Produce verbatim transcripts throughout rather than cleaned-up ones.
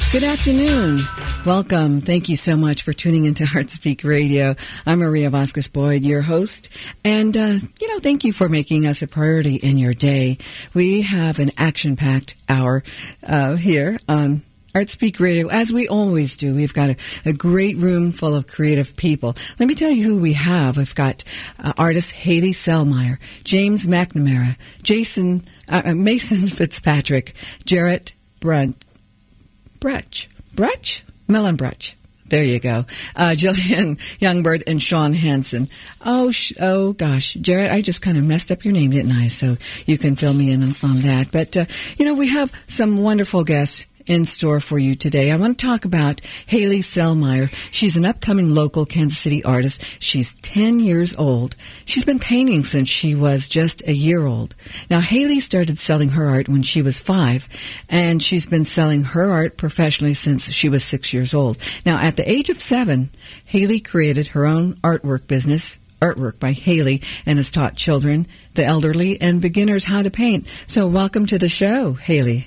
Good afternoon. Welcome. Thank you so much for tuning into HeartSpeak Radio. I'm Maria Vasquez-Boyd, your host. And, uh, you know, thank you for making us a priority in your day. We have an action-packed hour uh, here on HeartSpeak Radio, as we always do. We've got a, a great room full of creative people. Let me tell you who we have. We've got uh, artist Haley Selmayr, James McNamara, Jason, uh, Mason Fitzpatrick, Jarrett Brunt, Brutch, Brutch? Melon Brutch. There you go. Uh, Jillian Youngbird and Sean Hansen. Oh, sh- oh gosh. Jarrett, I just kind of messed up your name, didn't I? So you can fill me in on, on that. But, uh, you know, we have some wonderful guests in store for you today. I want to talk about Haley Selmayr. She's an upcoming local Kansas City artist. She's ten years old. She's been painting since she was just a year old. Now, Haley started selling her art when she was five, and she's been selling her art professionally since she was six years old. Now, at the age of seven, Haley created her own artwork business, Artwork by Haley, and has taught children, the elderly, and beginners how to paint. So welcome to the show, Haley.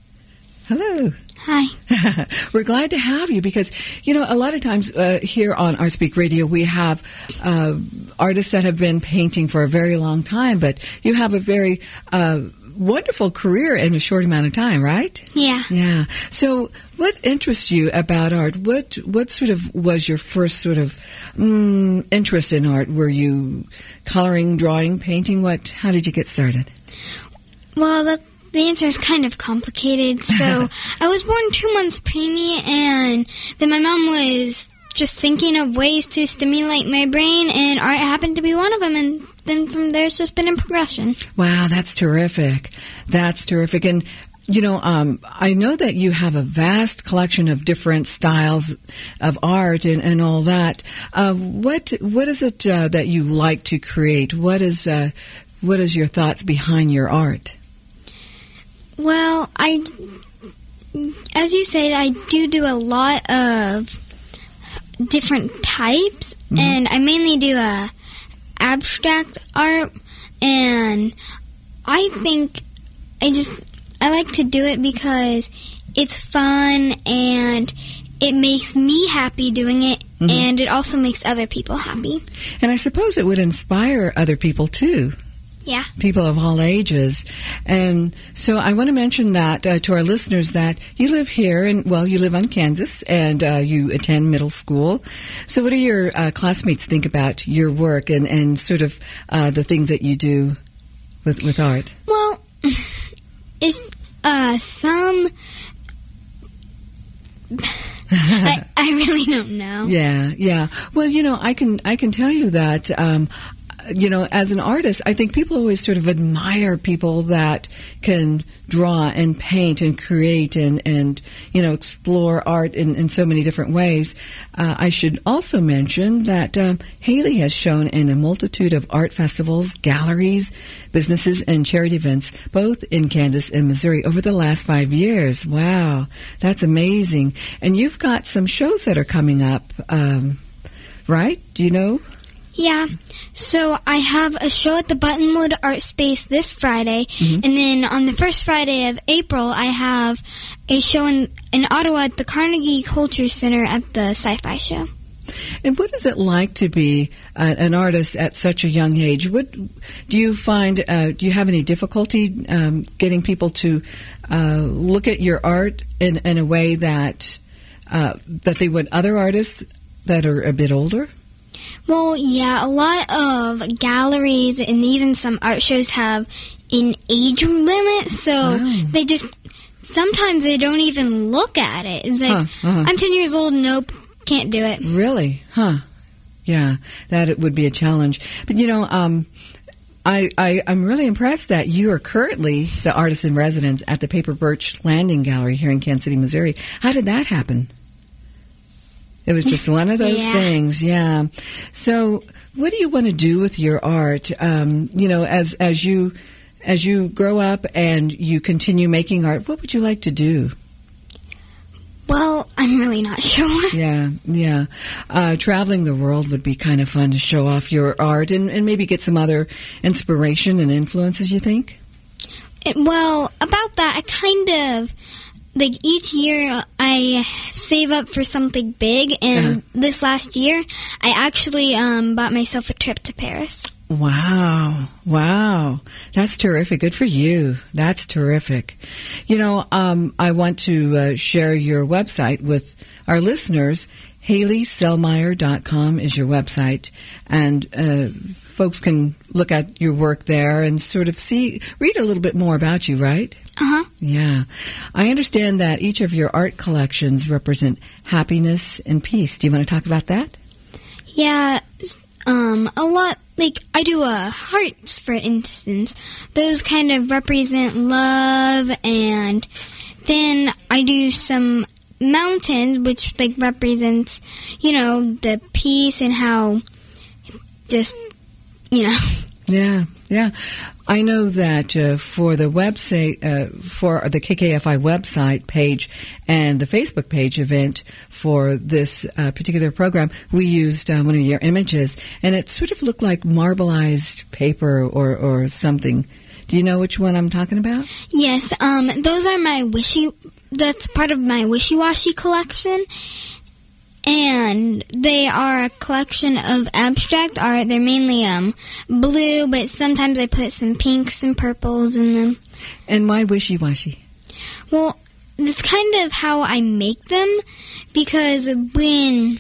Hello. Hi. We're glad to have you because, you know, a lot of times uh, here on HeartSpeak Radio, we have uh, artists that have been painting for a very long time, but you have a very uh, wonderful career in a short amount of time, right? Yeah. Yeah. So what interests you about art? What what sort of was your first sort of um, interest in art? Were you coloring, drawing, painting? What? How did you get started? Well, that's The answer is kind of complicated. So I was born two months preemie, and then my mom was just thinking of ways to stimulate my brain, and art happened to be one of them, and then from there it's just been in progression. Wow, that's terrific. That's terrific. And, you know, um, I know that you have a vast collection of different styles of art and, and all that. Uh, what What is it uh, that you like to create? What is uh, What is your thoughts behind your art? Well, I, as you said, I do do a lot of different types, mm-hmm. and I mainly do uh, abstract art, and I think I just, I like to do it because it's fun, and it makes me happy doing it, mm-hmm. and it also makes other people happy. And I suppose it would inspire other people, too. Yeah. People of all ages. And so I want to mention that uh, to our listeners that you live here, and well, you live on Kansas, and uh, you attend middle school. So what do your uh, classmates think about your work and, and sort of uh, the things that you do with, with art? Well, it's, uh, some... I, I really don't know. Yeah, yeah. Well, you know, I can I can tell you that... Um, You know, as an artist, I think people always sort of admire people that can draw and paint and create and, and you know, explore art in, in so many different ways. Uh, I should also mention that um, Haley has shown in a multitude of art festivals, galleries, businesses, and charity events, both in Kansas and Missouri, over the last five years. Wow, that's amazing. And you've got some shows that are coming up, um, right? Do you know? Yeah, so I have a show at the Buttonwood Art Space this Friday, mm-hmm. and then on the first Friday of April, I have a show in, in Ottawa at the Carnegie Culture Center at the Sci-Fi Show. And what is it like to be uh, an artist at such a young age? What do you find? Uh, do you have any difficulty um, getting people to uh, look at your art in, in a way that uh, that they would other artists that are a bit older? Well, yeah, a lot of galleries and even some art shows have an age limit, so wow. they just, sometimes they don't even look at it. It's like, huh, uh-huh. I'm ten years old, nope, can't do it. Really? Huh. Yeah, that it would be a challenge. But, you know, um, I, I, I'm really impressed that you are currently the artist in residence at the Paper Birch Landing Gallery here in Kansas City, Missouri. How did that happen? It was just one of those yeah. things, yeah. So, what do you want to do with your art? Um, you know, as as you as you grow up and you continue making art, what would you like to do? Well, I'm really not sure. Yeah, yeah. Uh, traveling the world would be kind of fun to show off your art and, and maybe get some other inspiration and influences, you think? It, well, about that, I kind of like each year I save up for something big, and uh-huh. this last year I actually um, bought myself a trip to Paris. Wow. Wow. That's terrific. Good for you. That's terrific. You know, um, I want to uh, share your website with our listeners. Haley Selmayr dot com is your website, and uh, folks can look at your work there and sort of see, read a little bit more about you, right? Uh-huh. Yeah. I understand that each of your art collections represent happiness and peace. Do you want to talk about that? Yeah, um, a lot. Like, I do uh, hearts, for instance. Those kind of represent love, and then I do some mountains, which, like, represents, you know, the peace and how just, you know. Yeah, yeah. I know that uh, for the website, uh, for the K K F I website page and the Facebook page event for this uh, particular program, we used uh, one of your images, and it sort of looked like marbleized paper or, or something. Do you know which one I'm talking about? Yes, um, those are my wishy. That's part of my wishy-washy collection. And they are a collection of abstract art. They're mainly um, blue, but sometimes I put some pinks and purples in them. And why wishy-washy? Well, that's kind of how I make them, because when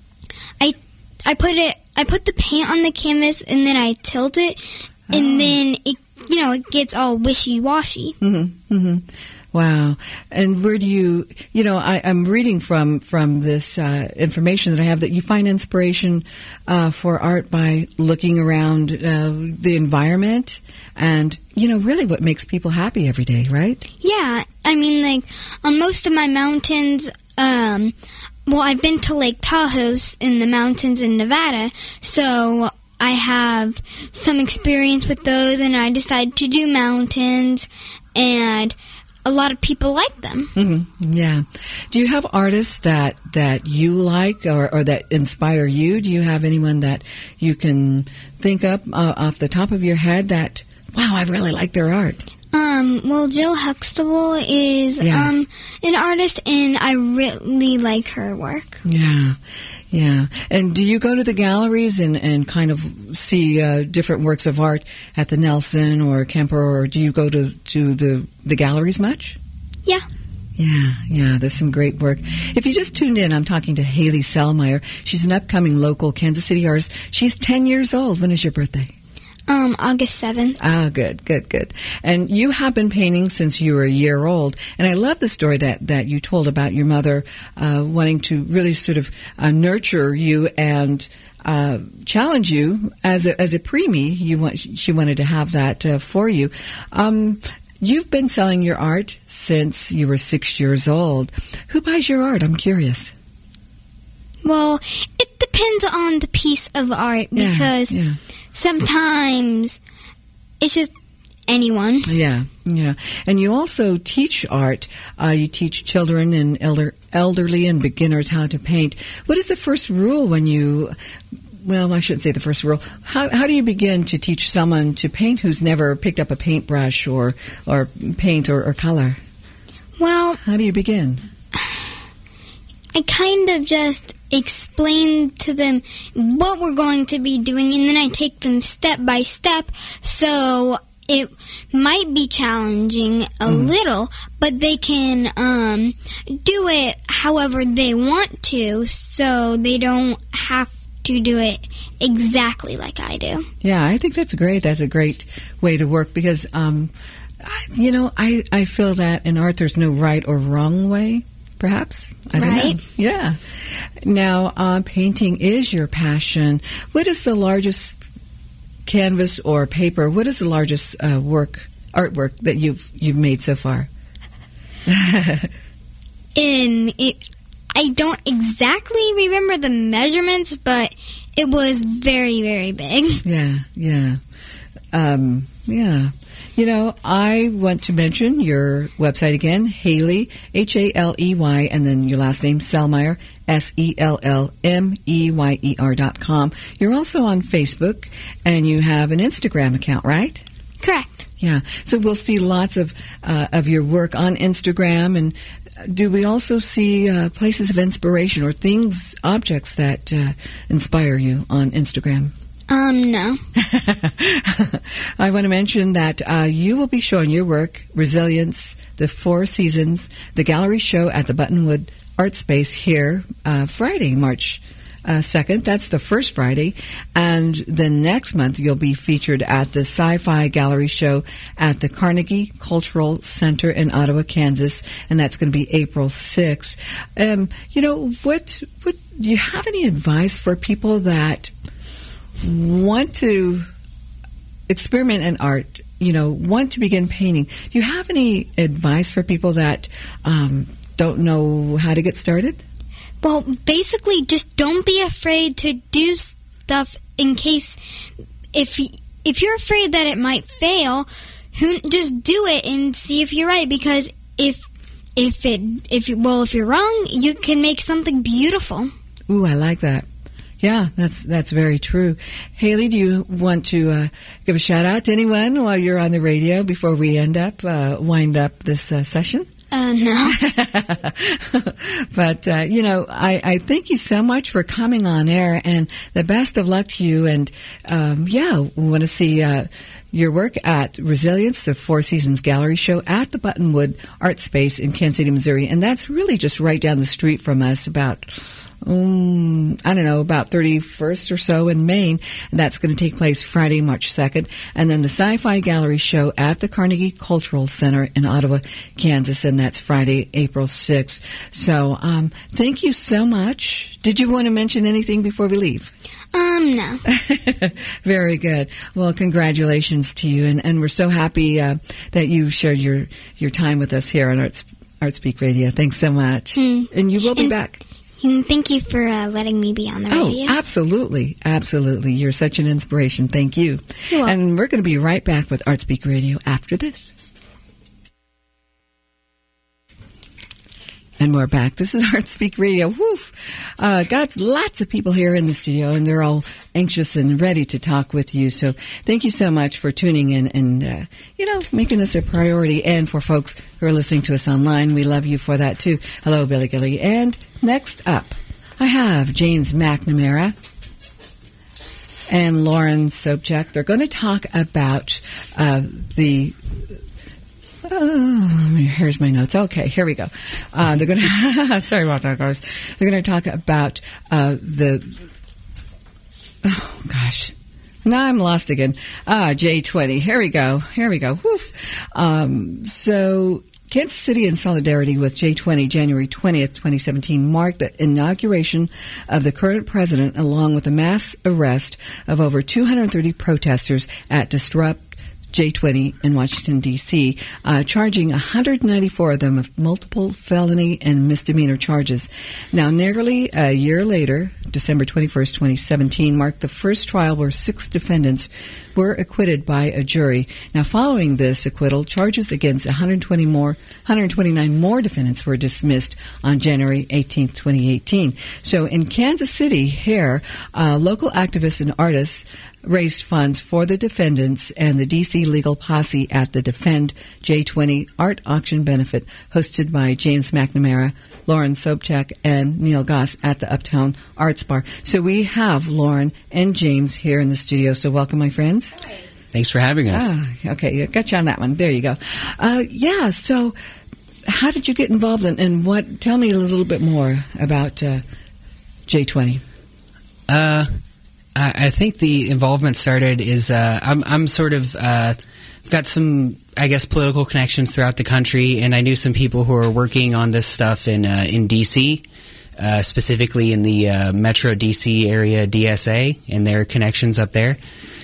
I I put it, I put the paint on the canvas and then I tilt it, oh. and then it, you know, it gets all wishy-washy. Mm-hmm. Mm-hmm. Wow. And where do you, you know, I, I'm reading from, from this uh, information that I have that you find inspiration uh, for art by looking around uh, the environment and, you know, really what makes people happy every day, right? Yeah. I mean, like, on most of my mountains, um, well, I've been to Lake Tahoe in the mountains in Nevada, so I have some experience with those, and I decided to do mountains, and a lot of people like them. Mm-hmm. Yeah. Do you have artists that, that you like or, or that inspire you? Do you have anyone that you can think up uh, off the top of your head that, wow, I really like their art? Um, well, Jill Huxtable is yeah. um, an artist, and I really like her work. Yeah. Yeah. And do you go to the galleries and, and kind of see uh, different works of art at the Nelson or Kemper, or do you go to, to the, the galleries much? Yeah. Yeah, yeah, there's some great work. If you just tuned in, I'm talking to Haley Selmayr. She's an upcoming local Kansas City artist. She's ten years old. When is your birthday? Um, August seventh. Ah, good, good, good. And you have been painting since you were a year old. And I love the story that, that you told about your mother uh, wanting to really sort of uh, nurture you and uh, challenge you as a as a preemie. You want she wanted to have that uh, for you. Um, you've been selling your art since you were six years old. Who buys your art? I'm curious. Well, it depends on the piece of art, because yeah, yeah. sometimes it's just anyone. Yeah, yeah. And you also teach art. Uh, you teach children and elder, elderly and beginners how to paint. What is the first rule when you, well, I shouldn't say the first rule. How, how do you begin to teach someone to paint who's never picked up a paintbrush or, or paint or, or color? Well, how do you begin? I kind of just explain to them what we're going to be doing, and then I take them step by step, so it might be challenging a mm. little, but they can um, do it however they want to, so they don't have to do it exactly like I do. Yeah, I think that's great. That's a great way to work, because, um, you know, I, I feel that in art there's no right or wrong way. Perhaps. I don't right? know. Yeah. Now, uh, painting is your passion. What is the largest canvas or paper? What is the largest uh, work, artwork that you've you've made so far? In it, I don't exactly remember the measurements, but it was very, very big. Yeah, yeah, um, yeah. You know, I want to mention your website again, Haley, H A L E Y, and then your last name, Selmayr, S E L L M E Y E R dot com. You're also on Facebook, and you have an Instagram account, right? Correct. Yeah. So we'll see lots of uh, of your work on Instagram, and do we also see uh, places of inspiration or things, objects that uh, inspire you on Instagram? Um, no. I want to mention that uh, you will be showing your work, Resilience, the Four Seasons, the gallery show at the Buttonwood Art Space here uh, Friday, March uh, second. That's the first Friday. And then next month you'll be featured at the Sci-Fi Gallery Show at the Carnegie Cultural Center in Ottawa, Kansas. And that's going to be April sixth. Um, you know, what, what, do you have any advice for people that want to experiment in art, you know, want to begin painting? Do you have any advice for people that um, don't know how to get started? Well, basically, just don't be afraid to do stuff in case if if you're afraid that it might fail, just do it and see if you're right. Because if if it if you, well if you're wrong, you can make something beautiful. Ooh, I like that. Yeah, that's that's very true. Haley, do you want to uh, give a shout out to anyone while you're on the radio before we end up uh, wind up this uh, session? Uh, no. But, uh, you know, I, I thank you so much for coming on air, and the best of luck to you. And, um, yeah, we want to see uh, your work at Resilience, the Four Seasons Gallery Show at the Buttonwood Art Space in Kansas City, Missouri. And that's really just right down the street from us, about Um, I don't know, about thirty-first or so in Maine. And that's going to take place Friday, March second. And then the Sci-Fi Gallery Show at the Carnegie Cultural Center in Ottawa, Kansas. And that's Friday, April sixth. So um, thank you so much. Did you want to mention anything before we leave? Um, no. Very good. Well, congratulations to you. And, and we're so happy uh, that you shared your, your time with us here on Arts, ArtSpeak Radio. Thanks so much. Mm. And you will be and- back. Thank you for uh, letting me be on the radio. Oh, absolutely. Absolutely. You're such an inspiration. Thank you. You're welcome. And we're going to be right back with ArtSpeak Radio after this. And we're back. This is ArtSpeak Radio. Woof. Uh, got lots of people here in the studio, and they're all anxious and ready to talk with you. So thank you so much for tuning in and, uh, you know, making us a priority. And for folks who are listening to us online, we love you for that, too. Hello, Billy Gilly. And next up, I have James McNamara and Lauren Sobchak. They're going to talk about uh, the... Oh, here's my notes. Okay, here we go. Uh, they're going to... sorry about that, guys. They're going to talk about uh, the... Oh, gosh. Now I'm lost again. Ah, J twenty. Here we go. Here we go. Woof. Um, so... Kansas City, in solidarity with J twenty, January twentieth, twenty seventeen, marked the inauguration of the current president, along with a mass arrest of over two hundred thirty protesters at Disrupt J twenty in Washington, D C, uh, charging one hundred ninety-four of them with multiple felony and misdemeanor charges. Now, nearly a year later, December twenty-first, twenty seventeen, marked the first trial where six defendants were acquitted by a jury. Now, following this acquittal, charges against one hundred twenty more, one hundred twenty-nine more defendants were dismissed on January eighteenth, twenty eighteen. So in Kansas City here, uh, local activists and artists raised funds for the defendants and the D C Legal Posse at the Defend J twenty Art Auction Benefit hosted by James McNamara, Lauren Sobchak, and Neil Goss at the Uptown Arts Bar. So we have Lauren and James here in the studio. So welcome, my friends. Hi. Thanks for having us. Ah, okay, got you on that one. There you go. Uh, yeah, so how did you get involved in, and what? Tell me a little bit more about uh, J twenty. Uh, I, I think the involvement started is uh, I'm I'm sort of uh, got some, I guess, political connections throughout the country, and I knew some people who are working on this stuff in uh, in D C, uh, specifically in the uh, Metro D C area, D S A, and their connections up there.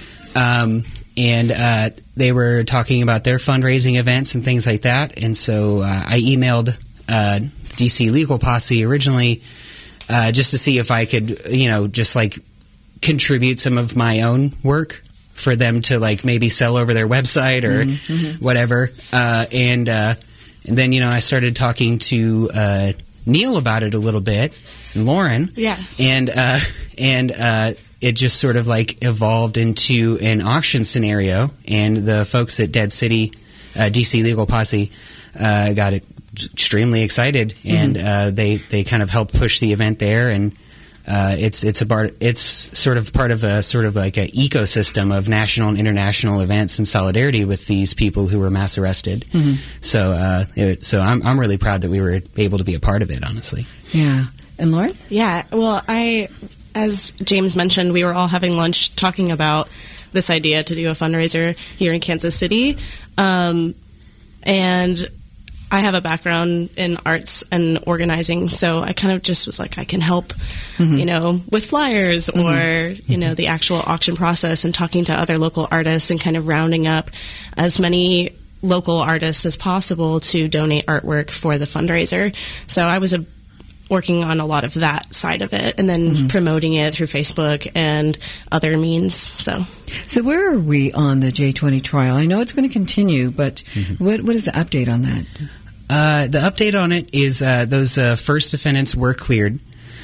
Um, and uh, they were talking about their fundraising events and things like that, and so uh, I emailed uh, D C Legal Posse originally uh, just to see if I could, you know, just like contribute some of my own work for them to like maybe sell over their website or mm-hmm. whatever. Uh, and uh, and then, you know, I started talking to uh, Neil about it a little bit, and Lauren. Yeah. And, uh, and uh, it just sort of like evolved into an auction scenario. And the folks at Dead City, uh, D C Legal Posse, uh, got extremely excited, and mm-hmm. uh, they they kind of helped push the event there, and uh, it's it's a part it's sort of part of a sort of like an ecosystem of national and international events in solidarity with these people who were mass arrested. Mm-hmm. So uh, it, so I'm I'm really proud that we were able to be a part of it, honestly. Yeah, and Lauren? Yeah, well, I as James mentioned, we were all having lunch talking about this idea to do a fundraiser here in Kansas City, um, and I have a background in arts and organizing, so I kind of just was like, I can help, mm-hmm. you know, with flyers or, mm-hmm. you know, the actual auction process and talking to other local artists and kind of rounding up as many local artists as possible to donate artwork for the fundraiser. So I was a, working on a lot of that side of it and then mm-hmm. promoting it through Facebook and other means. So so where are we on the J twenty trial? I know it's going to continue, but mm-hmm. what what is the update on that? Uh, the update on it is uh, those uh, first defendants were cleared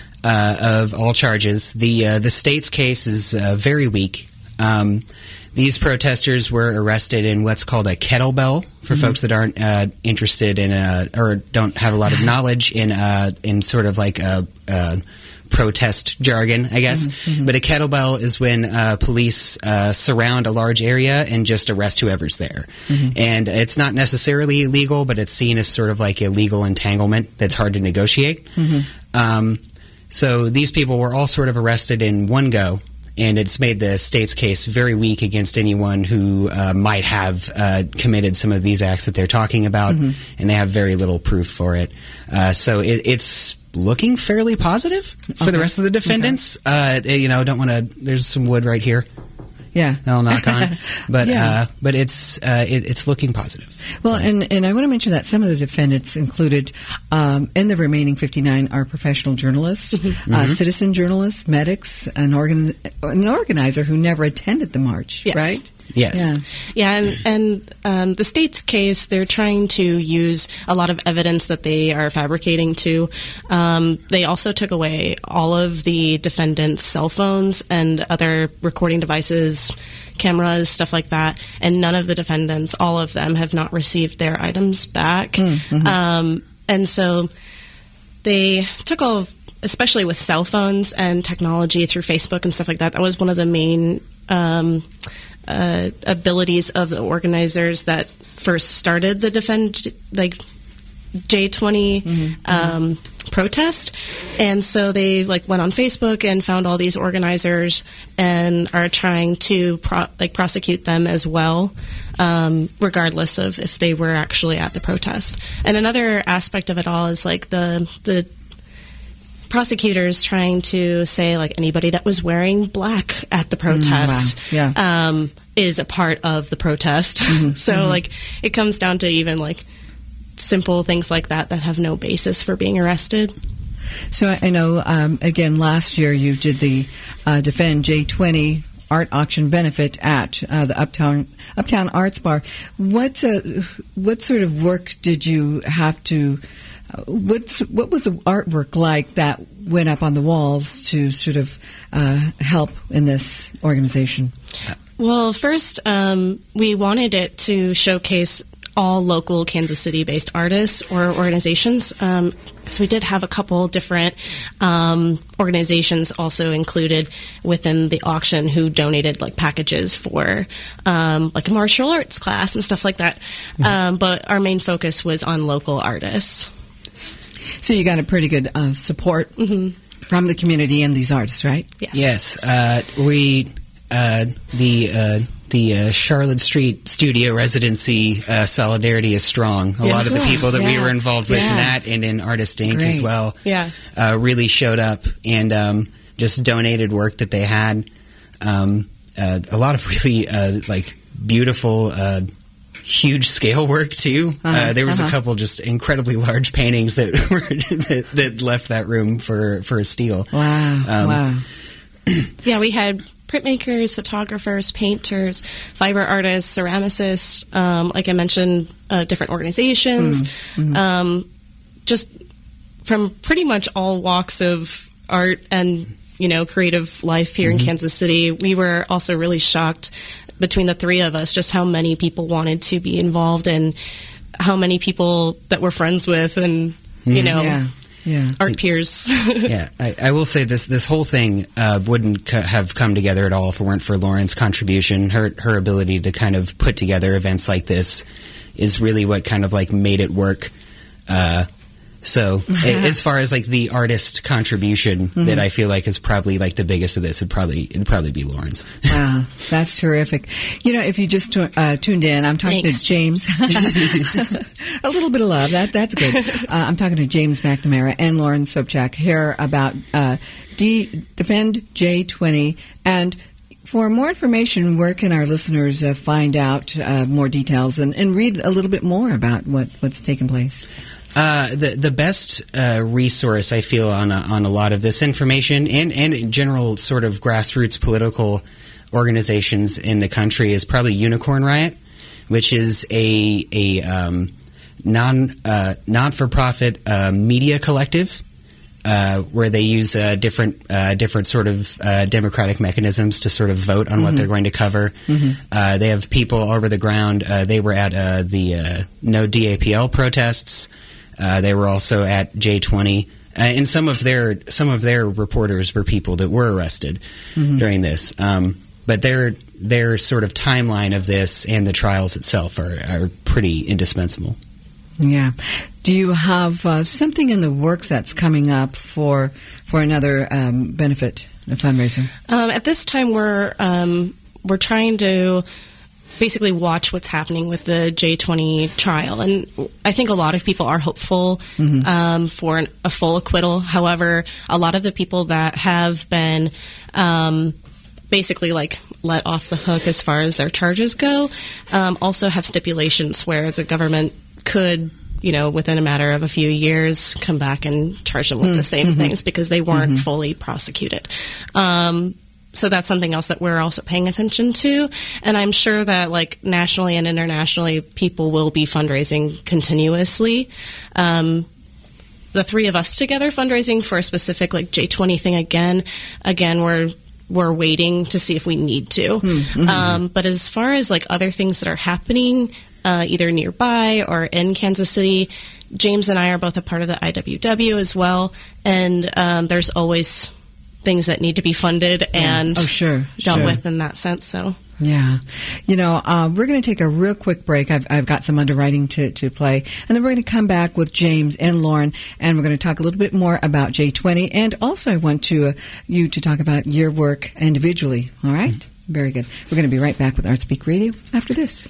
uh, of all charges. The uh, the state's case is uh, very weak. Um, these protesters were arrested in what's called a kettlebell, for mm-hmm. folks that aren't uh, interested in uh, or don't have a lot of knowledge in uh, in sort of like a, a protest jargon, I guess. Mm-hmm. But a kettlebell is when uh, police uh, surround a large area and just arrest whoever's there. Mm-hmm. And it's not necessarily illegal, but it's seen as sort of like a legal entanglement that's hard to negotiate. Mm-hmm. Um, so these people were all sort of arrested in one go. And it's made the state's case very weak against anyone who uh, might have uh, committed some of these acts that they're talking about, mm-hmm. and they have very little proof for it. Uh, so it, it's looking fairly positive for okay. the rest of the defendants. Okay. Uh, you know, don't want to. There's some wood right here. Yeah, I'll knock on, but yeah. uh, but it's uh, it, it's looking positive. Well, so. and and I want to mention that some of the defendants included, um, in the remaining fifty-nine, are professional journalists, mm-hmm. uh, mm-hmm. citizen journalists, medics, an organ an organizer who never attended the march. Yes. Right. Yes. Yeah, yeah and, and um, the state's case, they're trying to use a lot of evidence that they are fabricating too. Um, they also took away all of the defendants' cell phones and other recording devices, cameras, stuff like that, and none of the defendants, all of them, have not received their items back. Mm-hmm. Um, and so they took all of, especially with cell phones and technology through Facebook and stuff like that, that was one of the main um Uh, abilities of the organizers that first started the defend like J twenty mm-hmm. um, protest, and so they like went on Facebook and found all these organizers and are trying to pro- like prosecute them as well, um, regardless of if they were actually at the protest. And another aspect of it all is like the the prosecutors trying to say like anybody that was wearing black at the protest mm, wow. yeah. um, is a part of the protest. Mm-hmm, so mm-hmm. like it comes down to even like simple things like that that have no basis for being arrested. So I, I know um, again last year you did the uh, Defend J twenty art auction benefit at uh, the Uptown Uptown Arts Bar. What uh, what sort of work did you have to What's, what was the artwork like that went up on the walls to sort of uh, help in this organization? Well, first, um, we wanted it to showcase all local Kansas City-based artists or organizations. Um, so we did have a couple different um, organizations also included within the auction who donated like packages for um, like a martial arts class and stuff like that. Mm-hmm. Um, but our main focus was on local artists. So you got a pretty good uh, support mm-hmm. from the community and these artists, right? Yes. Yes. Uh, we uh, the uh, the uh, Charlotte Street Studio Residency uh, solidarity is strong. A yes. lot of the people that yeah. we were involved with yeah. in that and in Artist Incorporated Great. as well, yeah, uh, really showed up and um, just donated work that they had. Um, uh, a lot of really uh, like beautiful. Uh, Huge scale work too. Uh-huh, uh, there was uh-huh. a couple just incredibly large paintings that were that, that left that room for for a steal. Wow! Um, wow! Yeah, we had printmakers, photographers, painters, fiber artists, ceramicists. Um, like I mentioned, uh, different organizations. Mm-hmm. Um, just from pretty much all walks of art and you know creative life here mm-hmm. in Kansas City. We were also really shocked between the three of us, just how many people wanted to be involved and how many people that we're friends with and, you know, Yeah. Yeah. our peers. Yeah, I, I will say this: this whole thing uh, wouldn't co- have come together at all if it weren't for Lauren's contribution. Her her ability to kind of put together events like this is really what kind of like made it work. Uh, so, a, as far as like the artist contribution mm-hmm. that I feel like is probably like the biggest of this, it'd probably it'd probably be Lauren's. Wow, that's terrific. You know, if you just tu- uh, tuned in, I'm talking Thanks. to James. A little bit of love. That that's good. Uh, I'm talking to James McNamara and Lauren Sobczak here about uh, D- Defend J twenty. And for more information, where can our listeners uh, find out uh, more details and, and read a little bit more about what, what's taken place? Uh, the the best uh, resource I feel on a, on a lot of this information and and in general sort of grassroots political organizations in the country is probably Unicorn Riot, which is a a um, non uh, not for profit uh, media collective uh, where they use uh, different uh, different sort of uh, democratic mechanisms to sort of vote on mm-hmm. what they're going to cover. Mm-hmm. Uh, they have people over the ground. Uh, they were at uh, the uh, No D A P L protests. Uh, they were also at J twenty, uh, and some of their some of their reporters were people that were arrested mm-hmm. during this. Um, but their their sort of timeline of this and the trials itself are, are pretty indispensable. Yeah. Do you have uh, something in the works that's coming up for for another um, benefit fundraiser? Um, at this time, we're um, we're trying to basically watch what's happening with the J twenty trial. And I think a lot of people are hopeful mm-hmm. um, for an, a full acquittal. However, a lot of the people that have been um, basically like let off the hook as far as their charges go um, also have stipulations where the government could, you know, within a matter of a few years, come back and charge them with mm-hmm. the same mm-hmm. things because they weren't mm-hmm. fully prosecuted. Um So that's something else that we're also paying attention to. And I'm sure that, like, nationally and internationally, people will be fundraising continuously. Um, the three of us together fundraising for a specific, like, J twenty thing again, again, we're we're waiting to see if we need to. Mm-hmm. Um, but as far as, like, other things that are happening, uh, either nearby or in Kansas City, James and I are both a part of the I W W as well. And um, there's always things that need to be funded and oh, sure, dealt sure. with in that sense. So yeah, you know, uh, we're going to take a real quick break. I've, I've got some underwriting to, to play, and then we're going to come back with James and Lauren, and we're going to talk a little bit more about J twenty, and also I want to uh, you to talk about your work individually. All right, mm-hmm. Very good. We're going to be right back with ArtSpeak Radio after this.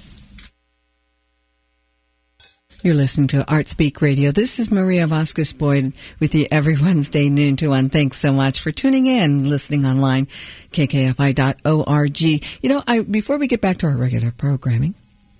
You're listening to ArtSpeak Radio. This is Maria Vasquez Boyd with you every Wednesday, noon to one. Thanks so much for tuning in, listening online, K K F I dot org. You know, I, before we get back to our regular programming,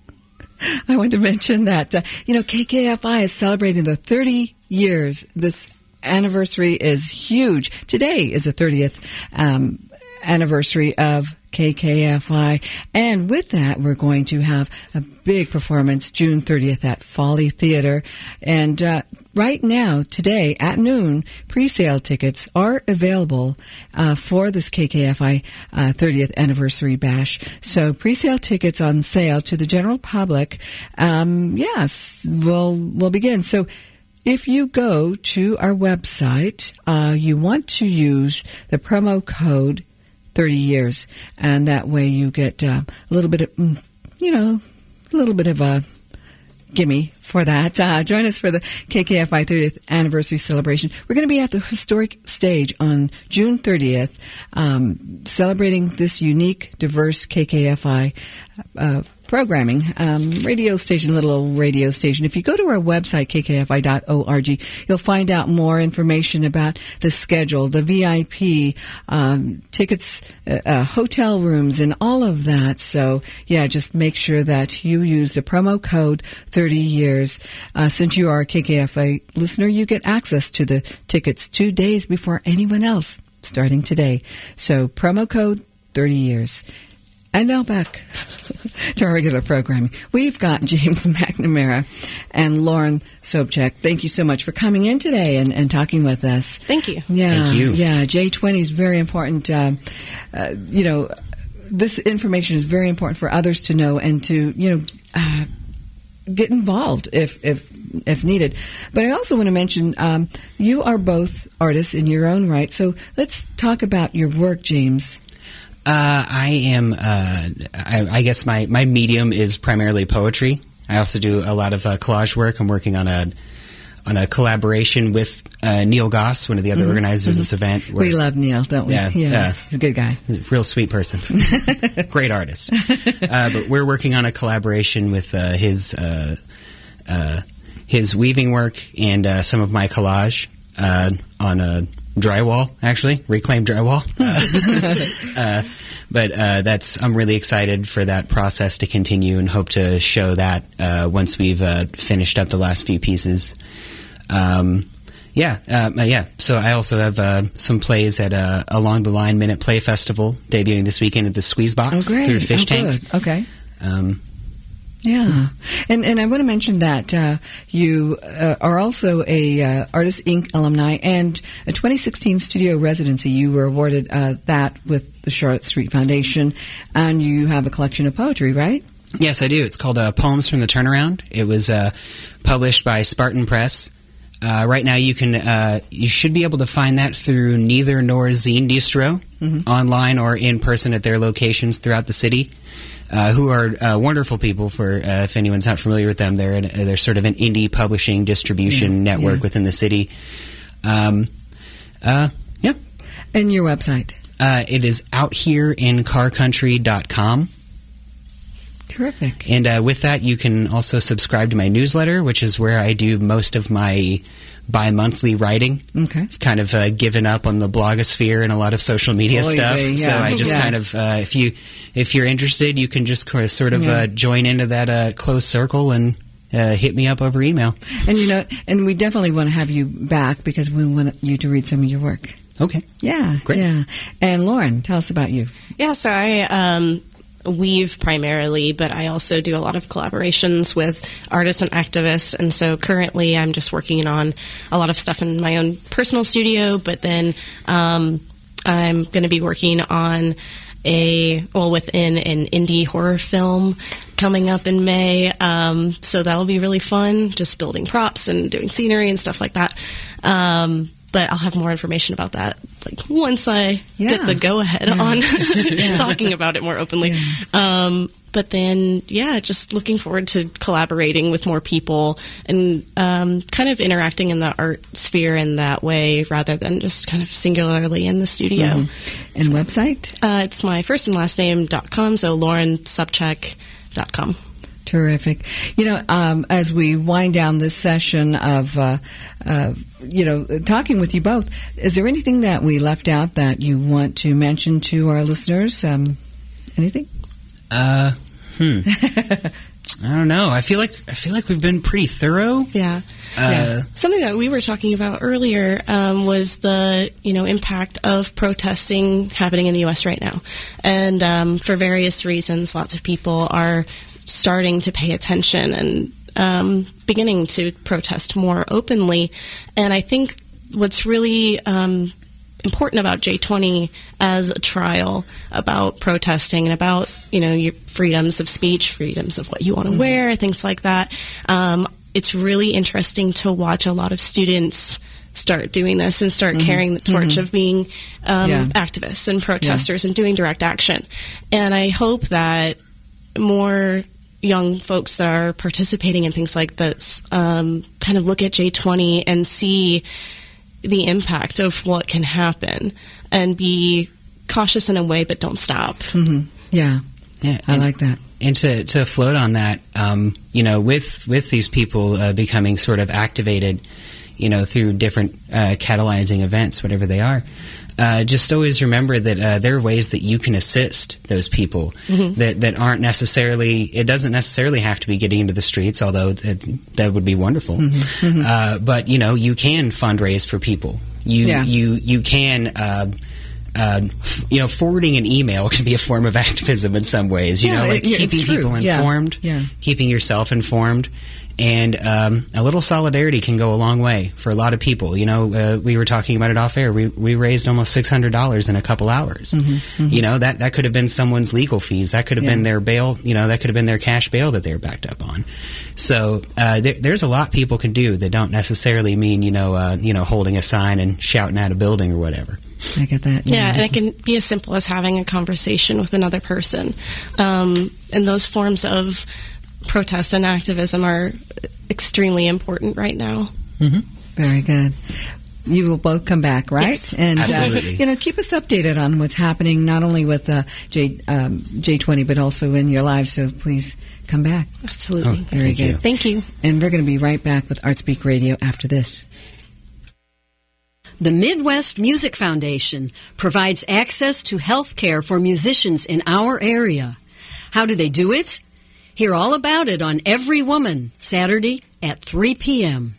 I want to mention that, uh, you know, K K F I is celebrating the thirty years. This anniversary is huge. Today is the thirtieth um, anniversary of K K F I, and with that we're going to have a big performance June thirtieth at Folly Theater, and uh, right now today at noon pre-sale tickets are available uh, for this K K F I uh, thirtieth anniversary bash. So pre-sale tickets on sale to the general public um, yes will will begin. So if you go to our website, uh, you want to use the promo code thirty years, and that way you get uh, a little bit of, you know, a little bit of a gimme for that. Uh, join us for the K K F I thirtieth anniversary celebration. We're going to be at the historic stage on June thirtieth, um, celebrating this unique, diverse K K F I uh, programming, um, radio station, little old radio station. If you go to our website, K K F I dot org, you'll find out more information about the schedule, the V I P, um, tickets, uh, uh, hotel rooms, and all of that. So, yeah, just make sure that you use the promo code thirty years. Uh, since you are a K K F I listener, you get access to the tickets two days before anyone else, starting today. So, promo code thirty years. And now back to our regular programming. We've got James McNamara and Lauren Sobczak. Thank you so much for coming in today and, and talking with us. Thank you. Yeah, Thank you. Yeah, J twenty is very important. Uh, uh, you know, this information is very important for others to know and to, you know, uh, get involved if if if needed. But I also want to mention um, you are both artists in your own right. So let's talk about your work, James. Uh, I am. Uh, I, I guess my, my medium is primarily poetry. I also do a lot of uh, collage work. I'm working on a on a collaboration with uh, Neil Goss, one of the other mm-hmm. organizers mm-hmm. of this event. Where, we love Neil, don't we? Yeah, yeah. Uh, he's a good guy. Real sweet person. Great artist. Uh, but we're working on a collaboration with uh, his uh, uh, his weaving work and uh, some of my collage uh, on a drywall, actually, reclaimed drywall. Uh, uh, but uh, that's I'm really excited for that process to continue and hope to show that uh, once we've uh, finished up the last few pieces. Um, yeah, uh, yeah. So I also have uh, some plays at uh, Along the Line Minute Play Festival debuting this weekend at the Squeeze Box oh, great. through Fish oh, Tank. Good. Okay. Um, Yeah, and and I want to mention that uh, you uh, are also a uh, Artists Incorporated alumni and a twenty sixteen studio residency. You were awarded uh, that with the Charlotte Street Foundation, and you have a collection of poetry, right? Yes, I do. It's called uh, Poems from the Turnaround. It was uh, published by Spartan Press. Uh, right now, you can uh, you should be able to find that through Neither Nor Zine Distro, mm-hmm. online or in person at their locations throughout the city. Uh, who are uh, wonderful people. For uh, if anyone's not familiar with them, they're an, they're sort of an indie publishing distribution yeah, network yeah. within the city. Um, uh, yeah. And your website? Uh, it is out here in car country dot com. Terrific. And uh, with that, you can also subscribe to my newsletter, which is where I do most of my bi-monthly writing. Okay. I've kind of uh, given up on the blogosphere and a lot of social media Oy stuff. vey, yeah. So I just yeah. kind of, uh, if you if you're interested, you can just sort of yeah. uh, join into that uh, close circle and uh, hit me up over email. And you know, and we definitely want to have you back because we want you to read some of your work. Okay. Yeah. Great. Yeah. And Lauren, tell us about you. Yeah. So I. Um weave primarily, but I also do a lot of collaborations with artists and activists, and so currently I'm just working on a lot of stuff in my own personal studio, but then um, I'm going to be working on a, well, within an indie horror film coming up in May, um, so that'll be really fun, just building props and doing scenery and stuff like that. Um, but I'll have more information about that like once I yeah. get the go-ahead yeah. on yeah. talking about it more openly. Yeah. Um, but then, yeah, just looking forward to collaborating with more people and um, kind of interacting in the art sphere in that way rather than just kind of singularly in the studio. Mm-hmm. And so, website? Uh, it's my first and last name dot com, so lauren subcheck dot com. Terrific. You know, um, as we wind down this session of, uh, uh, you know, talking with you both, is there anything that we left out that you want to mention to our listeners? Um, anything? Uh, hmm. I don't know. I feel like I feel like we've been pretty thorough. Yeah. Uh, yeah. Something that we were talking about earlier um, was the you know impact of protesting happening in the U S right now, and um, for various reasons, lots of people are starting to pay attention and um, beginning to protest more openly. And I think what's really um, important about J twenty as a trial about protesting and about, you know, your freedoms of speech, freedoms of what you want to mm-hmm. wear, things like that, um, it's really interesting to watch a lot of students start doing this and start mm-hmm. carrying the torch mm-hmm. of being um, yeah. activists and protesters yeah. and doing direct action. And I hope that more young folks that are participating in things like this um, kind of look at J twenty and see the impact of what can happen and be cautious in a way, but don't stop. Mm-hmm. Yeah, yeah, I and, like that. And to, to float on that, um, you know, with with these people uh, becoming sort of activated, you know, through different uh, catalyzing events, whatever they are. Uh, just always remember that uh, there are ways that you can assist those people mm-hmm. that, that aren't necessarily, it doesn't necessarily have to be getting into the streets, although it, that would be wonderful. Mm-hmm. Mm-hmm. Uh, but, you know, you can fundraise for people. You, yeah. you, you can uh, uh, f- you know, forwarding an email can be a form of activism in some ways. You Yeah, know, like it- yeah, keeping it's true. people Yeah. informed, Yeah. keeping yourself informed. And um, a little solidarity can go a long way for a lot of people. You know, uh, we were talking about it off air. We we raised almost six hundred dollars in a couple hours. Mm-hmm, mm-hmm. You know, that, that could have been someone's legal fees. That could have Yeah. been their bail. You know, that could have been their cash bail that they were backed up on. So uh, there, there's a lot people can do that don't necessarily mean, you know, uh, you know, holding a sign and shouting at a building or whatever. I get that. Yeah, and it can be as simple as having a conversation with another person. Um, and those forms of protest and activism are extremely important right now. Mm-hmm. Very good. You will both come back, right? Yes. And Absolutely. Uh, you know, keep us updated on what's happening, not only with uh, J um, J twenty, but also in your lives. So please come back. Absolutely. Oh, Very thank good. you. Thank you. And we're going to be right back with ArtSpeak Radio after this. The Midwest Music Foundation provides access to health care for musicians in our area. How do they do it? Hear all about it on Every Woman, Saturday at three p.m.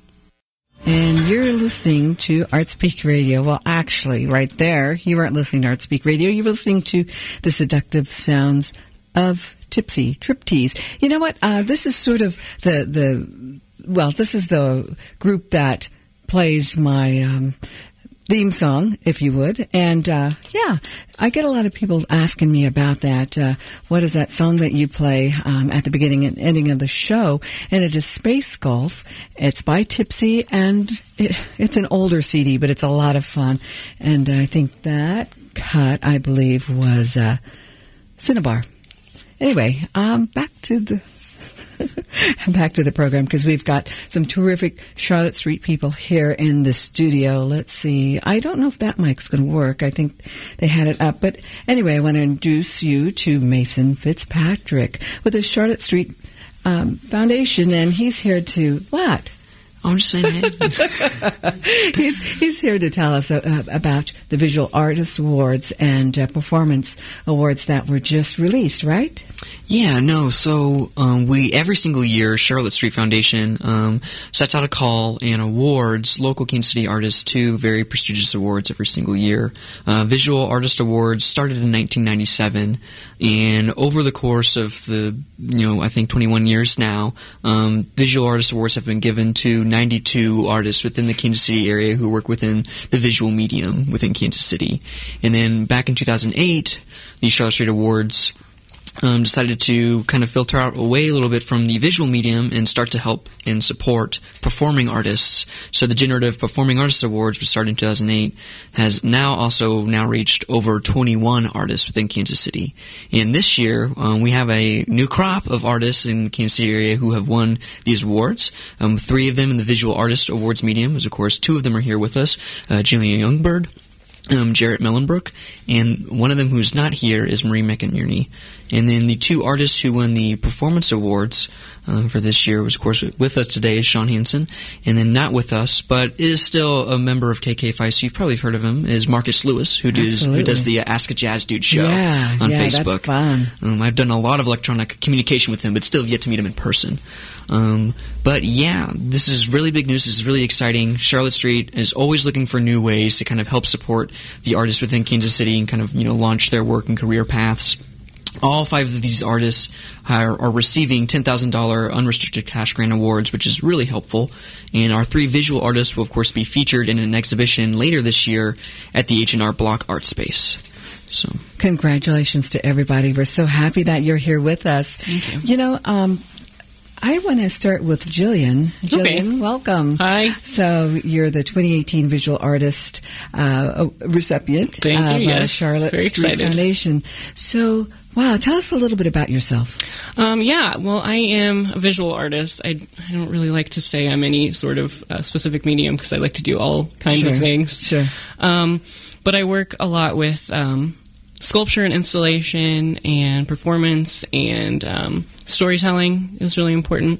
And you're listening to ArtSpeak Radio. Well, actually, right there, you weren't listening to ArtSpeak Radio. You were listening to the seductive sounds of Tipsy, Triptease. You know what? Uh, this is sort of the, the, well, this is the group that plays my um, theme song, if you would. And, uh, yeah, I get a lot of people asking me about that. Uh, what is that song that you play um, at the beginning and ending of the show? And it is Space Golf. It's by Tipsy, and it, it's an older C D, but it's a lot of fun. And I think that cut, I believe, was uh, Cinnabar. Anyway, um, back to the... back to the program, because we've got some terrific Charlotte Street people here in the studio. Let's see. I don't know if that mic's going to work. I think they had it up. But anyway, I want to introduce you to Mason Fitzpatrick with the Charlotte Street um, Foundation, and he's here to what? I'm just saying, hey. he's, he's here to tell us uh, about the Visual Artists Awards and uh, Performance Awards that were just released, right? Yeah, no, so um, we, every single year, Charlotte Street Foundation um, sets out a call and awards local Kansas City artists two very prestigious awards every single year. Uh, Visual Artist Awards started in nineteen ninety-seven, and over the course of the, you know, I think twenty-one years now, um, Visual Artist Awards have been given to ninety-two artists within the Kansas City area who work within the visual medium within Kansas City. And then back in two thousand eight, the Charlotte Street Awards Um, decided to kind of filter out away a little bit from the visual medium and start to help and support performing artists. So the Generative Performing Artists Awards, which started in two thousand eight, has now also now reached over twenty-one artists within Kansas City. And this year, um, we have a new crop of artists in the Kansas City area who have won these awards. Um, three of them in the Visual Artist Awards medium, as of course two of them are here with us, uh, Jillian Youngbird, Um, Jarrett Mellenbrook, and one of them who's not here is Marie McInerney. And then the two artists who won the Performance Awards uh, for this year was, of course, with us today is Sean Hansen, and then not with us, but is still a member of K K F I, so you've probably heard of him, is Marcus Lewis, who does, who does the uh, Ask a Jazz Dude show yeah, on yeah, Facebook. That's fun. Um, I've done a lot of electronic communication with him, but still have yet to meet him in person. Um, but yeah, this is really big news. This is really exciting. Charlotte Street is always looking for new ways to kind of help support the artists within Kansas City and kind of, you know, launch their work and career paths. All five of these artists are, are receiving ten thousand dollars unrestricted cash grant awards, which is really helpful. And our three visual artists will, of course, be featured in an exhibition later this year at the H and R Block Art Space. So, congratulations to everybody. We're so happy that you're here with us. Thank you. You know, um, I want to start with Jillian. Jillian, Okay. welcome. Hi. So you're the twenty eighteen Visual Artist uh, recipient Thank you, of uh, yes. Charlotte Very Street excited. Foundation. So, wow, tell us a little bit about yourself. Um, yeah, well, I am a visual artist. I, I don't really like to say I'm any sort of uh, specific medium because I like to do all kinds Sure. of things. Sure. Um, but I work a lot with um, sculpture and installation and performance and um, storytelling is really important.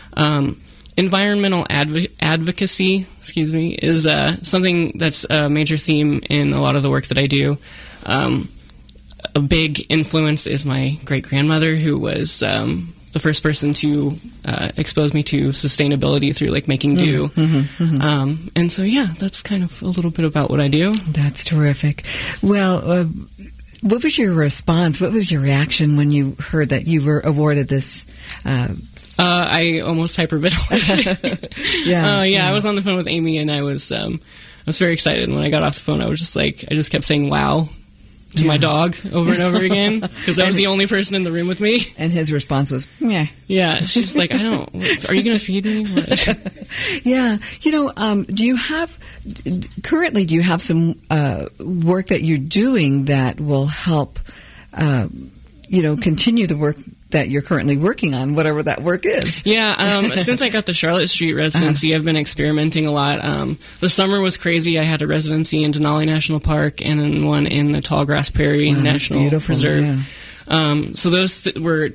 Um, environmental adv- advocacy, excuse me, is uh, something that's a major theme in a lot of the work that I do. Um, a big influence is my great-grandmother, who was um, the first person to uh, expose me to sustainability through like making do. Mm-hmm, mm-hmm. Um, and so, yeah, that's kind of a little bit about what I do. That's terrific. Well, uh, what was your response? What was your reaction when you heard that you were awarded this? Uh, uh, I almost hyperventilated. yeah, uh, yeah, yeah. I was on the phone with Amy, and I was um, I was very excited. And when I got off the phone, I was just like, I just kept saying "wow" to yeah. my dog over and over again because I was the only person in the room with me. And his response was, "Meh." Yeah, she's like, I don't. Are you going to feed me? What? Yeah, you know, um, do you have currently? Do you have some uh, work that you're doing that will help, uh, you know, continue the work that you're currently working on, whatever that work is? Yeah, um, since I got the Charlotte Street residency, uh-huh. I've been experimenting a lot. Um, the summer was crazy. I had a residency in Denali National Park and then one in the Tallgrass Prairie wow, National Preserve. Yeah. Um, so those th- were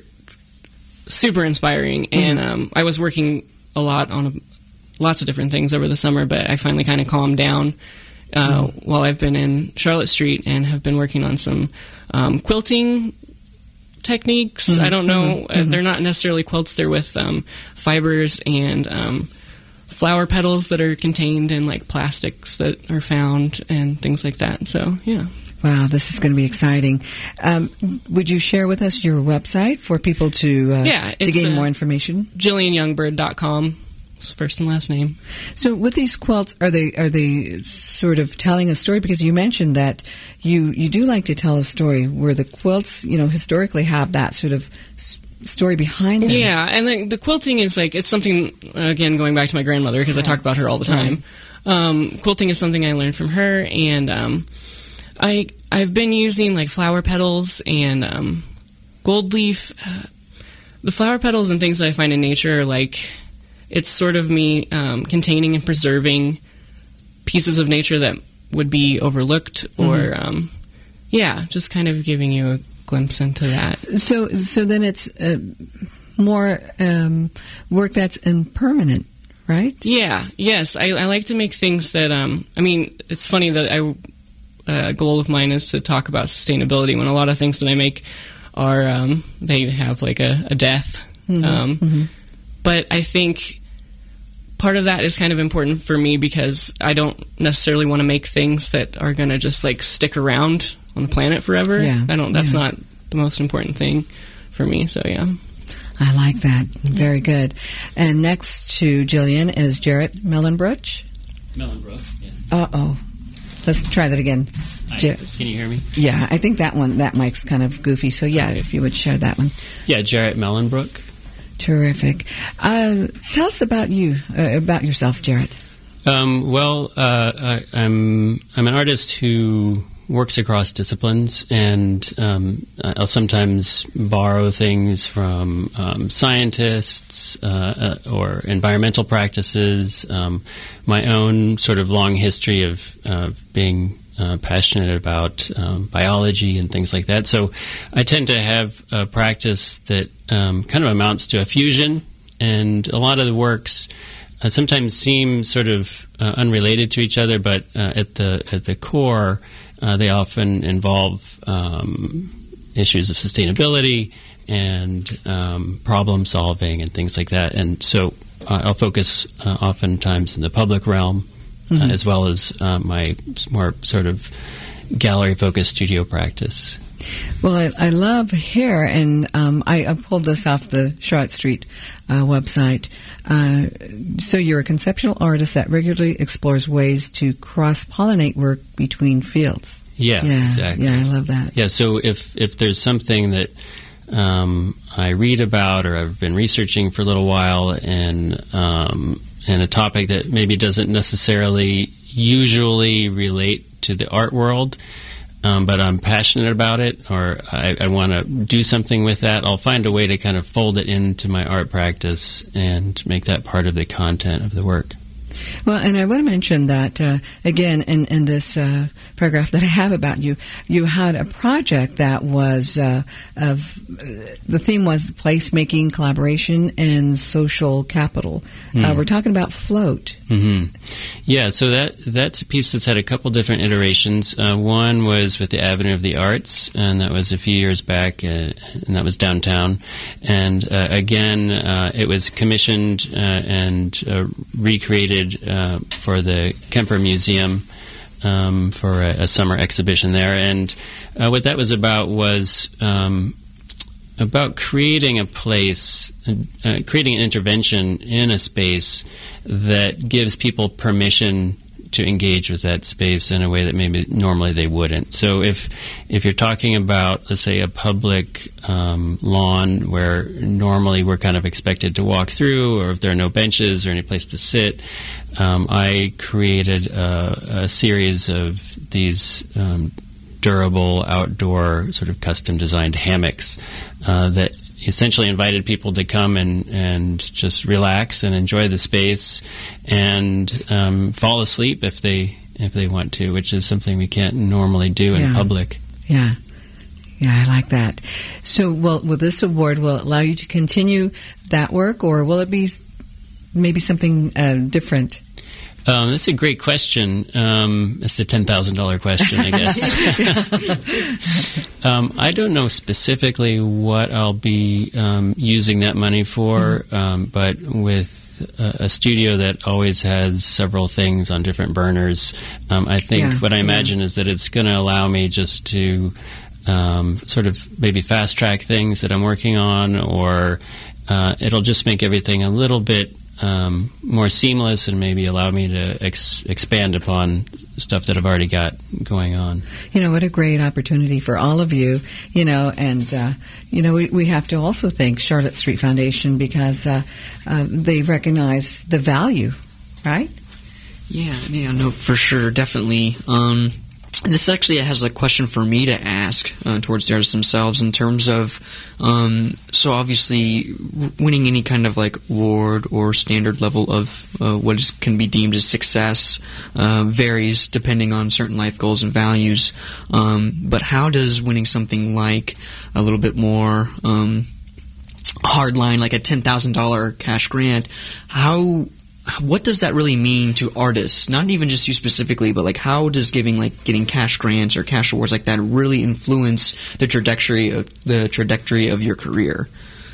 super inspiring, and mm-hmm. um, I was working a lot on a, lots of different things over the summer, but I finally kind of calmed down uh, mm-hmm. while I've been in Charlotte Street and have been working on some um, quilting techniques. Mm-hmm. I don't know. Mm-hmm. Uh, they're not necessarily quilts. They're with um, fibers and um, flower petals that are contained in like plastics that are found and things like that. So, yeah. Wow, this is going to be exciting. Um, would you share with us your website for people to uh, yeah, to gain uh, more information? Jillian Youngbird dot com. First and last name. So, with these quilts, are they are they sort of telling a story? Because you mentioned that you you do like to tell a story where the quilts, you know, historically have that sort of s- story behind them. Yeah, and the, the quilting is like it's something. Again, going back to my grandmother because right. I talk about her all the time. Right. Um, quilting is something I learned from her, and um, I I've been using like flower petals and um, gold leaf. Uh, the flower petals and things that I find in nature are like. It's sort of me um, containing and preserving pieces of nature that would be overlooked, or mm-hmm. um, yeah, just kind of giving you a glimpse into that. So, so then it's uh, more um, work that's impermanent, right? Yeah, yes. I, I like to make things that. Um, I mean, it's funny that I a goal of mine is to talk about sustainability when a lot of things that I make are um, they have like a, a death. Mm-hmm. Um, mm-hmm. But I think part of that is kind of important for me because I don't necessarily want to make things that are going to just like stick around on the planet forever. Yeah, I don't. That's yeah. not the most important thing for me. So yeah, I like that. Very good. And next to Jillian is Jarrett Mellenbrook. Mellenbrook. Yes. Uh oh. Let's try that again. Hi, Jar- can you hear me? Yeah, I think that one that mic's kind of goofy. So yeah, if you would share that one. Yeah, Jarrett Mellenbrook. Terrific. Uh, tell us about you, uh, about yourself, Jarrett. Um, well, uh, I, I'm I'm an artist who works across disciplines, and um, I'll sometimes borrow things from um, scientists uh, uh, or environmental practices. Um, my own sort of long history of uh, being Uh, passionate about um, biology and things like that. So I tend to have a practice that um, kind of amounts to a fusion, and a lot of the works uh, sometimes seem sort of uh, unrelated to each other, but uh, at the at the core, uh, they often involve um, issues of sustainability and um, problem solving and things like that. And so uh, I'll focus uh, oftentimes in the public realm. Mm-hmm. Uh, as well as uh, my more sort of gallery-focused studio practice. Well, I, I love hair, and um, I, I pulled this off the Charlotte Street uh, website. Uh, so you're a conceptual artist that regularly explores ways to cross-pollinate work between fields. Yeah, yeah exactly. Yeah, I love that. Yeah, so if, if there's something that um, I read about or I've been researching for a little while, and um, and a topic that maybe doesn't necessarily usually relate to the art world, um, but I'm passionate about it, or I, I want to do something with that, I'll find a way to kind of fold it into my art practice and make that part of the content of the work. Well, and I want to mention that, uh, again, in, in this uh, paragraph that I have about you, you had a project that was, uh, of the theme was placemaking, collaboration, and social capital. Mm. Uh, we're talking about Float. Mm-hmm. Yeah, so that that's a piece that's had a couple different iterations. Uh, one was with the Avenue of the Arts, and that was a few years back, uh, and that was downtown. And uh, again, uh, it was commissioned uh, and uh, recreated uh, for the Kemper Museum um, for a, a summer exhibition there. And uh, what that was about was um, about creating a place, uh, creating an intervention in a space that gives people permission to engage with that space in a way that maybe normally they wouldn't. So if if you're talking about, let's say, a public um, lawn where normally we're kind of expected to walk through, or if there are no benches or any place to sit, um, I created a, a series of these um, durable, outdoor, sort of custom-designed hammocks uh, that essentially invited people to come and, and just relax and enjoy the space and um, fall asleep if they if they want to, which is something we can't normally do in yeah. public. Yeah. Yeah, I like that. So, well, will this award will it allow you to continue that work, or will it be maybe something uh, different? Um, that's a great question. Um, it's the ten thousand dollars question, I guess. um, I don't know specifically what I'll be um, using that money for, mm-hmm. um, but with a, a studio that always has several things on different burners, um, I think yeah. what I imagine yeah. is that it's going to allow me just to um, sort of maybe fast-track things that I'm working on, or uh, it'll just make everything a little bit Um, more seamless and maybe allow me to ex- expand upon stuff that I've already got going on. You know, what a great opportunity for all of you, you know, and, uh, you know, we, we have to also thank Charlotte Street Foundation because uh, uh, they recognize the value, right? Yeah, yeah, no, for sure, definitely. Um, this actually has a question for me to ask uh, towards the artists themselves in terms of, um, so obviously winning any kind of like award or standard level of uh, what is, can be deemed as success uh, varies depending on certain life goals and values. Um, but how does winning something like a little bit more um, hardline, like a ten thousand dollars cash grant, how... what does that really mean to artists? Not even just you specifically, but like how does giving like getting cash grants or cash awards like that really influence the trajectory of the trajectory of your career?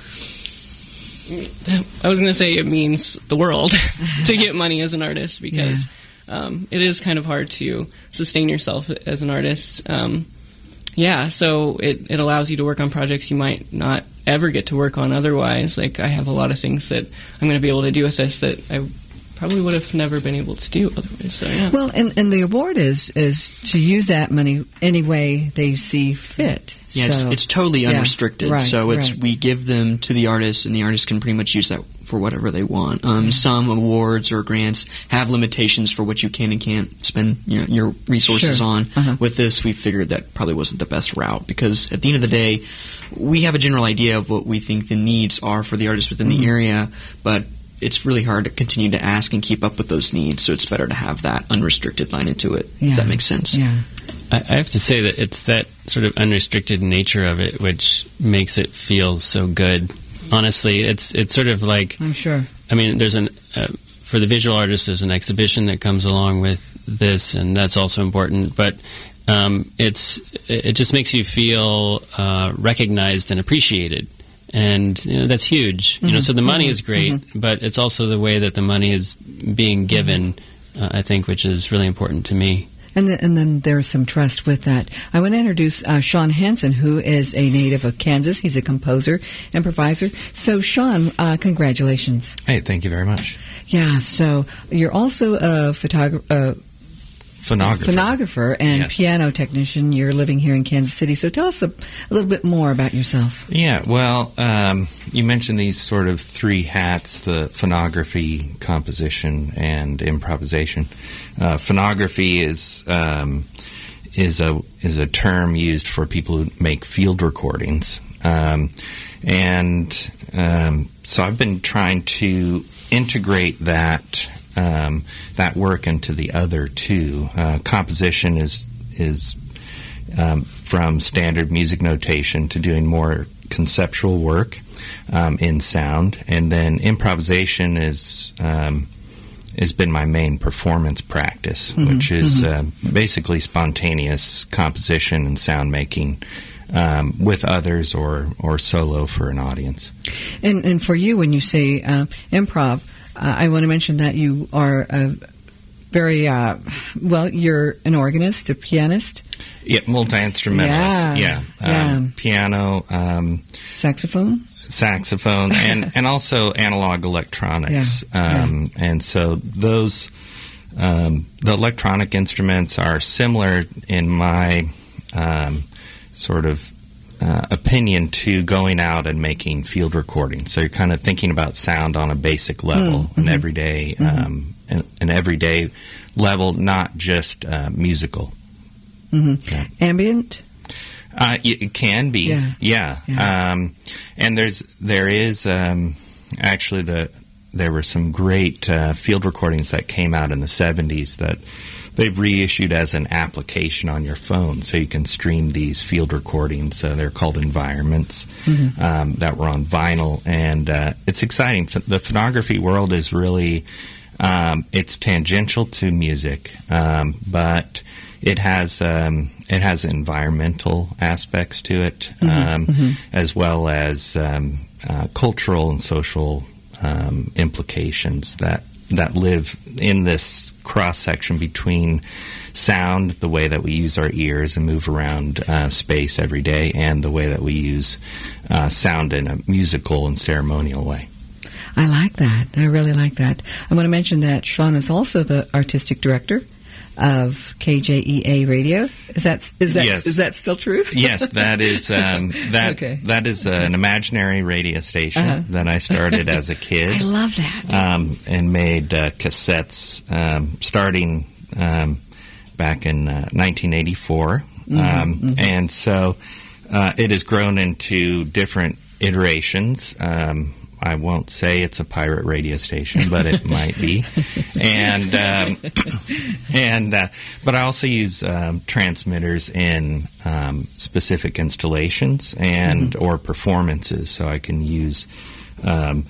I was going to say it means the world to get money as an artist because yeah. um, it is kind of hard to sustain yourself as an artist. Um, yeah, so it, it allows you to work on projects you might not ever get to work on otherwise. Like I have a lot of things that I'm going to be able to do with this that I probably would have never been able to do otherwise. So, yeah. Well, and, and the award is is to use that money any way they see fit. Yeah, so, it's, it's totally unrestricted. Yeah, right, so it's right. we give them to the artist, and the artist can pretty much use that for whatever they want. Um, mm-hmm. Some awards or grants have limitations for what you can and can't spend your, your resources sure. on. Uh-huh. With this, we figured that probably wasn't the best route because at the end of the day, we have a general idea of what we think the needs are for the artists within mm-hmm. the area, but it's really hard to continue to ask and keep up with those needs, so it's better to have that unrestricted line into it, yeah. if that makes sense. Yeah. I have to say that it's that sort of unrestricted nature of it which makes it feel so good. Honestly, it's it's sort of like... I'm sure. I mean, there's an... Uh, for the visual artist, there's an exhibition that comes along with this, and that's also important, but um, it's it just makes you feel uh, recognized and appreciated. And you know, that's huge. Mm-hmm. You know, so the money mm-hmm. is great, mm-hmm. but it's also the way that the money is being given, uh, I think, which is really important to me. And, the, and then there's some trust with that. I want to introduce uh, Sean Hansen, who is a native of Kansas. He's a composer, improviser. So, Sean, uh, congratulations. Hey, thank you very much. Yeah, so you're also a photographer. Uh, Phonographer. Phonographer and yes. piano technician. You're living here in Kansas City. So tell us a, a little bit more about yourself. Yeah, well, um, you mentioned these sort of three hats, the phonography, composition, and improvisation. Uh, phonography is um, is a is a term used for people who make field recordings. Um, and um, so I've been trying to integrate that um, that work into the other two. Uh, composition is is um, from standard music notation to doing more conceptual work um, in sound, and then improvisation is um, has been my main performance practice, mm-hmm, which is mm-hmm. uh, basically spontaneous composition and sound making um, with others or or solo for an audience. And and for you, when you say uh, improv, uh, I want to mention that you are a very uh, well. You're an organist, a pianist. Yeah, multi-instrumentalist. Yeah, yeah, yeah. Um, piano, um, saxophone, saxophone, and and also analog electronics. Yeah. Um, yeah. And so those um, the electronic instruments are similar in my um, sort of uh, opinion to going out and making field recordings. So you're kind of thinking about sound on a basic level, mm-hmm. an everyday, mm-hmm. um, an, an everyday level, not just uh, musical. Mm-hmm. Yeah. Ambient? Uh, it can be, yeah. yeah. yeah. Um, and there's there is um, actually the there were some great uh, field recordings that came out in the seventies that they've reissued as an application on your phone, so you can stream these field recordings. Uh, they're called environments mm-hmm. um, that were on vinyl, and uh, it's exciting. The phonography world is really um, it's tangential to music, um, but It has um, it has environmental aspects to it, mm-hmm, um, mm-hmm. as well as um, uh, cultural and social um, implications that that live in this cross section between sound, the way that we use our ears and move around uh, space every day, and the way that we use uh, sound in a musical and ceremonial way. I like that. I really like that. I want to mention that Sean is also the artistic director of K J E A Radio. Is that is that yes. is that still true? Yes, that is um, that okay. that is uh, an imaginary radio station uh-huh. that I started as a kid. I love that. Um, and made uh, cassettes um, starting um, back in uh, nineteen eighty-four, mm-hmm, um, mm-hmm. and so uh, it has grown into different iterations. Um, I won't say it's a pirate radio station, but it might be. And um, and uh, but I also use um, transmitters in um, specific installations and mm-hmm. or performances, so I can use um,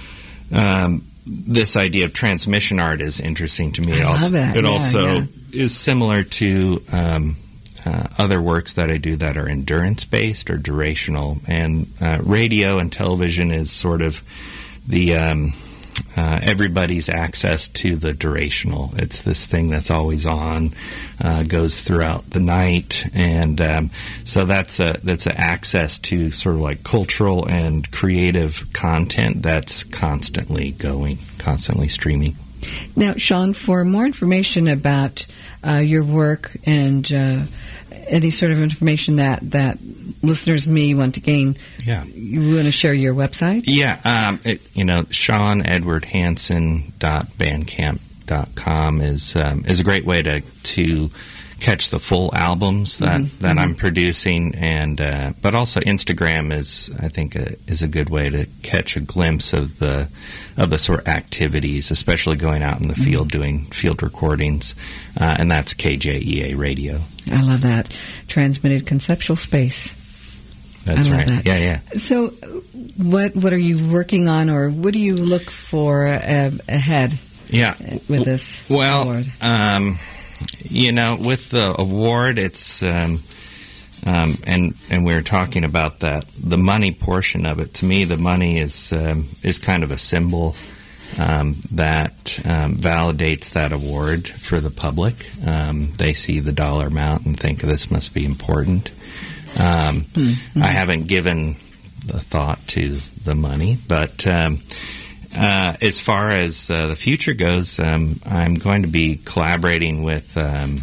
um, this idea of transmission art is interesting to me. I it love also, that. it Yeah, also yeah. is similar to Um, Uh, other works that I do that are endurance-based or durational. And uh, radio and television is sort of the um, uh, everybody's access to the durational. It's this thing that's always on, uh, goes throughout the night, and um, so that's a, that's a access to sort of like cultural and creative content that's constantly going, constantly streaming. Now, Sean, for more information about uh, your work and uh, any sort of information that, that listeners may want to gain, yeah, you want to share your website? Yeah, um, it, you know, Sean Edward Hansen dot bandcamp dot com is um, is a great way to to catch the full albums that, mm-hmm. that mm-hmm. I'm producing, and uh, but also Instagram is, I think, a, is a good way to catch a glimpse of the of the sort of activities, especially going out in the field mm-hmm. doing field recordings, uh, and that's K J E A Radio. I love that. Transmitted conceptual space. That's I love right. That. Yeah, yeah. So, what what are you working on, or what do you look for uh, ahead? Yeah. With this well, award? Um, you know, with the award, it's um, um, and and we were talking about that the money portion of it. To me, the money is um, is kind of a symbol um, that um, validates that award for the public. Um, they see the dollar amount and think this must be important. Um, mm-hmm. I haven't given the thought to the money, but um, uh, as far as uh, the future goes, um, I'm going to be collaborating with um,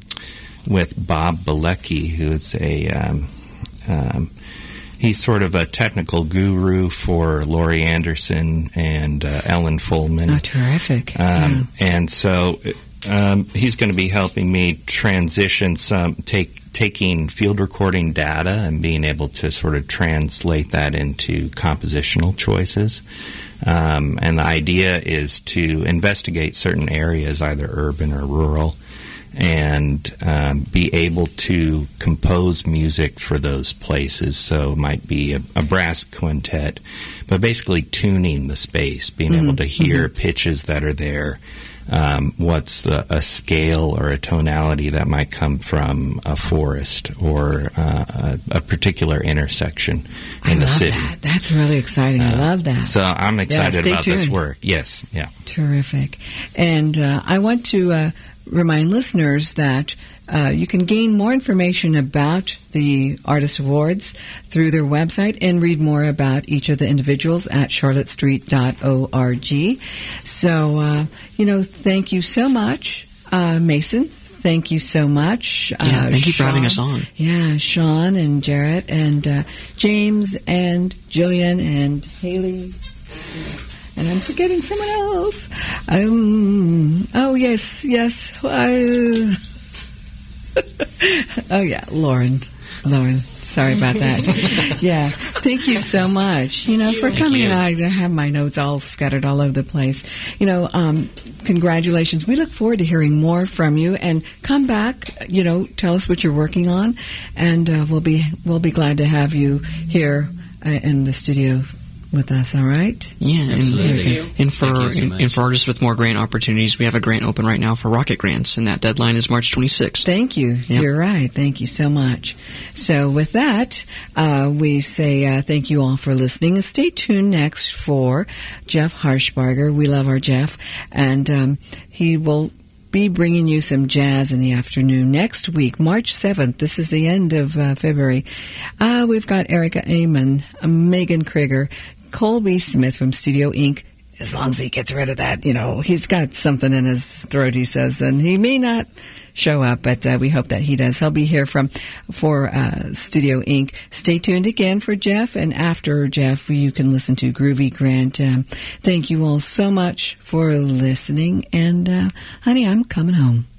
with Bob Bilecki, who is a um, um, he's sort of a technical guru for Laurie Anderson and uh, Ellen Fullman. Oh, terrific! Um, yeah. And so um, he's going to be helping me transition some take. taking field recording data and being able to sort of translate that into compositional choices. Um, and the idea is to investigate certain areas, either urban or rural, and um, be able to compose music for those places. So it might be a, a brass quintet, but basically tuning the space, being mm-hmm. able to hear mm-hmm. pitches that are there. Um, what's the, a scale or a tonality that might come from a forest or uh, a, a particular intersection in I the love city. That. That's really exciting. Uh, I love that. So I'm excited yeah, about tuned. this work. Yes, yeah. Terrific. And uh, I want to uh, remind listeners that uh, you can gain more information about the Artist Awards through their website and read more about each of the individuals at charlotte street dot org. So, uh, you know, thank you so much, uh, Mason. Thank you so much. Yeah, uh, thank you for Sean, having us on. Yeah, Sean and Jarrett and uh, James and Jillian and Haley. And I'm forgetting someone else. Um, oh, yes, yes. I, oh, yeah, Lauren. Lauren, sorry about that. Yeah, thank you so much, you know, for coming. And I have my notes all scattered all over the place. You know, um, congratulations. We look forward to hearing more from you. And come back, you know, tell us what you're working on. And uh, we'll be we'll be glad to have you here uh, in the studio with us, all right? Yeah, absolutely. And, and for so and, and for artists with more grant opportunities, we have a grant open right now for Rocket Grants, and that deadline is March twenty-sixth. Thank you. Yep. You're right. Thank you so much. So with that, uh, we say uh, thank you all for listening, and stay tuned next for Jeff Harshbarger. We love our Jeff, and um, he will be bringing you some jazz in the afternoon next week, March seventh. This is the end of uh, February. Uh, we've got Erica Amon, uh, Megan Krieger, Colby Smith from Studio Incorporated. As long as he gets rid of that, you know, he's got something in his throat, he says, and he may not show up, but uh, we hope that he does. He'll be here from for uh, Studio Incorporated. Stay tuned again for Jeff, and after Jeff, you can listen to Groovy Grant. Um, thank you all so much for listening, and uh, honey, I'm coming home.